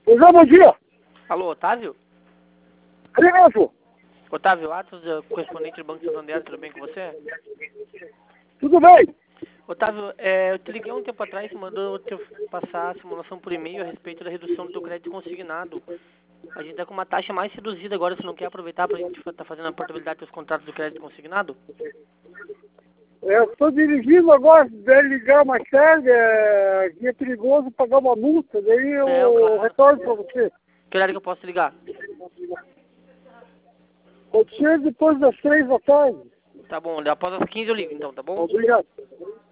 José, bom dia. Alô, Otávio? Ele mesmo. Otávio Atos, correspondente do Banco Santander, tudo bem com você? Tudo bem? Otávio, eu te liguei um tempo atrás e mandou eu te passar a simulação por e-mail a respeito da redução do teu crédito consignado. A gente tá com uma taxa mais reduzida agora, você não quer aproveitar pra gente tá fazendo a portabilidade dos contratos do crédito consignado? Eu estou dirigindo agora, deve ligar mais tarde, é perigoso pagar uma multa, daí eu Claro. retorno para você. Que horário que eu posso te ligar? Pode ser depois das 3 da tarde. Tá bom, após as 15 eu ligo então, tá bom? Obrigado.